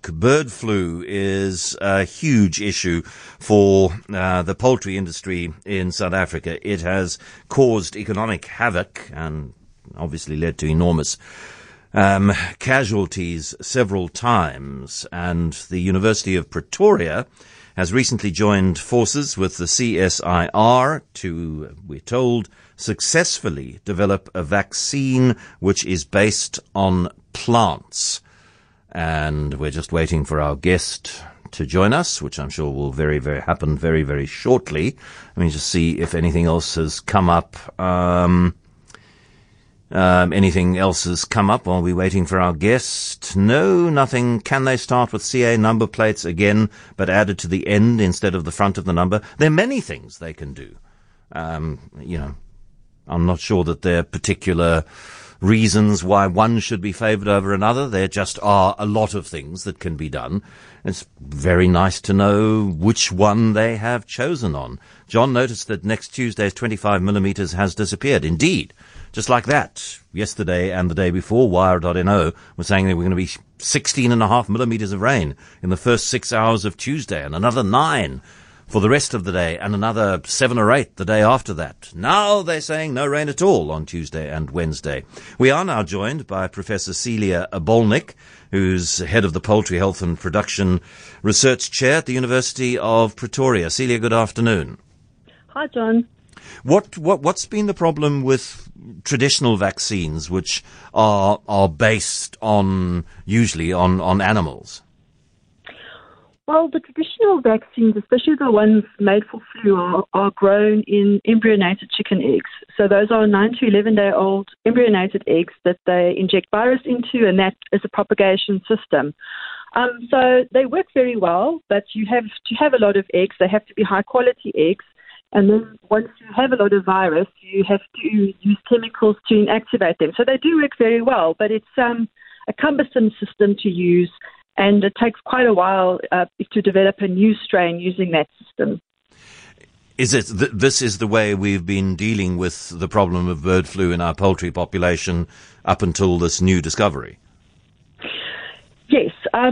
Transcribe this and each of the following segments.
Bird flu is a huge issue for the poultry industry in South Africa. It has caused economic havoc and obviously led to enormous casualties several times. And the University of Pretoria has recently joined forces with the CSIR to, we're told, successfully develop a vaccine which is based on plants. And we're just waiting for our guest to join us, which I'm sure will happen very, very shortly. Let me just see if anything else has come up. Anything else has come up while we're waiting for our guest? No, nothing. Can they start with CA number plates again, but added to the end instead of the front of the number? There are many things they can do. I'm not sure that there are particular reasons why one should be favoured over another. There just are a lot of things that can be done. It's very nice to know which one they have chosen on. John noticed that next Tuesday's 25mm has disappeared. Indeed. Just like that, yesterday and the day before, Wire.no was saying there were going to be 16.5mm of rain in the first 6 hours of Tuesday and another 9 for the rest of the day and another 7 or 8 the day after that. Now they're saying no rain at all on Tuesday and Wednesday. We are now joined by Professor Celia Abolnik, who's head of the Poultry Health and Production Research Chair at the University of Pretoria. Celia, good afternoon. Hi, John. What's been the problem with traditional vaccines, which are based on usually on animals? Well, the traditional vaccines, especially the ones made for flu, are grown in embryonated chicken eggs. So those are 9 to 11-day-old embryonated eggs that they inject virus into, and that is a propagation system. So they work very well, but you have to have a lot of eggs. They have to be high-quality eggs. And then once you have a lot of virus, you have to use chemicals to inactivate them. So they do work very well, but it's a cumbersome system to use, and it takes quite a while to develop a new strain using that system. Is it this is the way we've been dealing with the problem of bird flu in our poultry population up until this new discovery? Yes.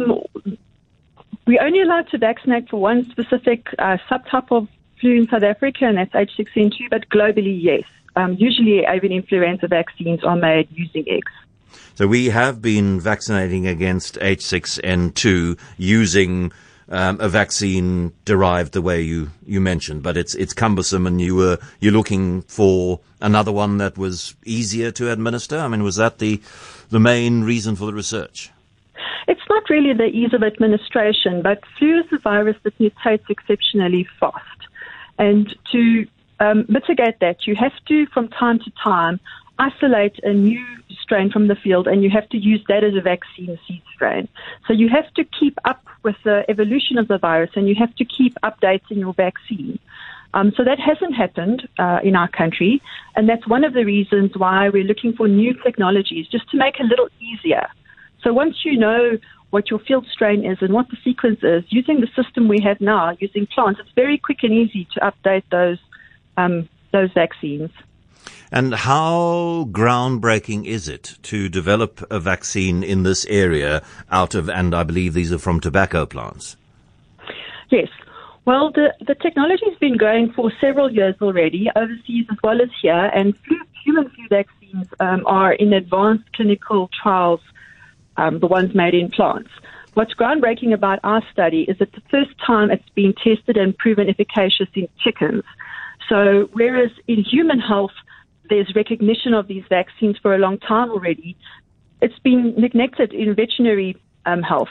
We're only allowed to vaccinate for one specific subtype of flu in South Africa, and that's H6N2, but globally, yes. Usually avian influenza vaccines are made using eggs. So we have been vaccinating against H6N2 using a vaccine derived the way you mentioned, but it's cumbersome, and you're looking for another one that was easier to administer. I mean, was that the main reason for the research? It's not really the ease of administration, but flu is a virus that mutates exceptionally fast. And to mitigate that, you have to, from time to time, isolate a new strain from the field, and you have to use that as a vaccine seed strain. So you have to keep up with the evolution of the virus, and you have to keep updating your vaccine. So that hasn't happened in our country, and that's one of the reasons why we're looking for new technologies, just to make it a little easier. So once you know what your field strain is and what the sequence is, using the system we have now, using plants, it's very quick and easy to update those vaccines. And how groundbreaking is it to develop a vaccine in this area and I believe these are from tobacco plants? Yes. Well, the technology has been going for several years already, overseas as well as here, and human flu vaccines are in advanced clinical trials, the ones made in plants. What's groundbreaking about our study is that the first time it's been tested and proven efficacious in chickens. So whereas in human health, there's recognition of these vaccines for a long time already, it's been neglected in veterinary health.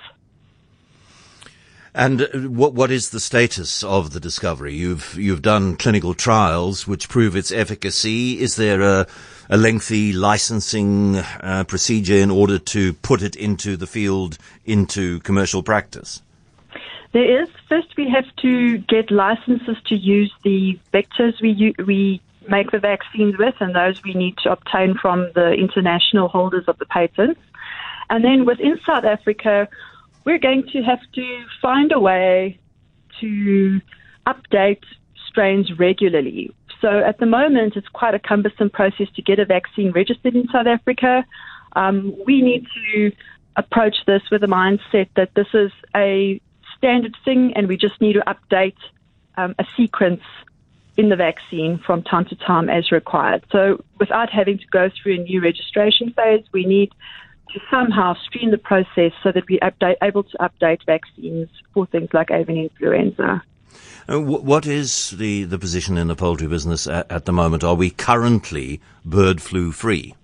And what is the status of the discovery? You've done clinical trials which prove its efficacy. Is there a lengthy licensing procedure in order to put it into the field, into commercial practice? There is. First, we have to get licenses to use the vectors we make the vaccines with, and those we need to obtain from the international holders of the patents. And then within South Africa, we're going to have to find a way to update strains regularly. So at the moment, it's quite a cumbersome process to get a vaccine registered in South Africa. We need to approach this with a mindset that this is a standard thing and we just need to update a sequence in the vaccine from time to time as required. So without having to go through a new registration phase, we need to somehow stream the process so that we're able to update vaccines for things like avian influenza. What is the position in the poultry business at the moment? Are we currently bird flu free?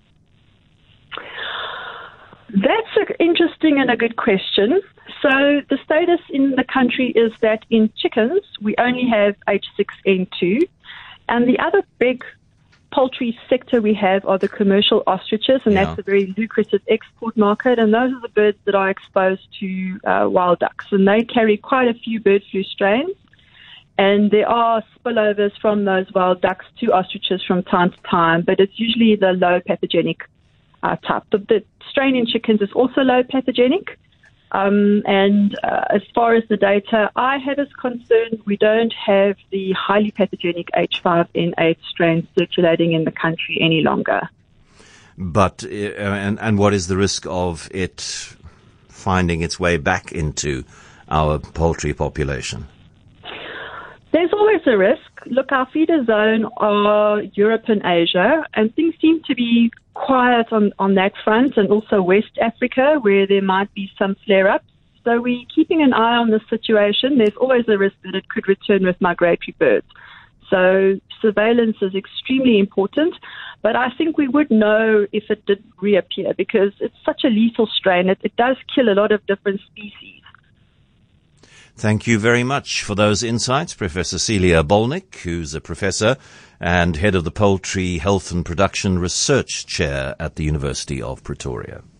That's an interesting and a good question. So the status in the country is that in chickens, we only have H6N2. And the other big poultry sector we have are the commercial ostriches, and that's a very lucrative export market. And those are the birds that are exposed to wild ducks. And they carry quite a few bird flu strains. And there are spillovers from those wild ducks to ostriches from time to time, but it's usually the low pathogenic type. The strain in chickens is also low pathogenic. As far as the data I have is concerned, we don't have the highly pathogenic H5N8 strain circulating in the country any longer. But, and what is the risk of it finding its way back into our poultry population? There's always a risk. Look, our feeder zone are Europe and Asia, and things seem to be quiet on that front, and also West Africa, where there might be some flare-ups. So we're keeping an eye on the situation. There's always a risk that it could return with migratory birds. So surveillance is extremely important, but I think we would know if it did reappear because it's such a lethal strain. It does kill a lot of different species. Thank you very much for those insights, Professor Celia Bolnick, who's a professor and head of the Poultry Health and Production Research Chair at the University of Pretoria.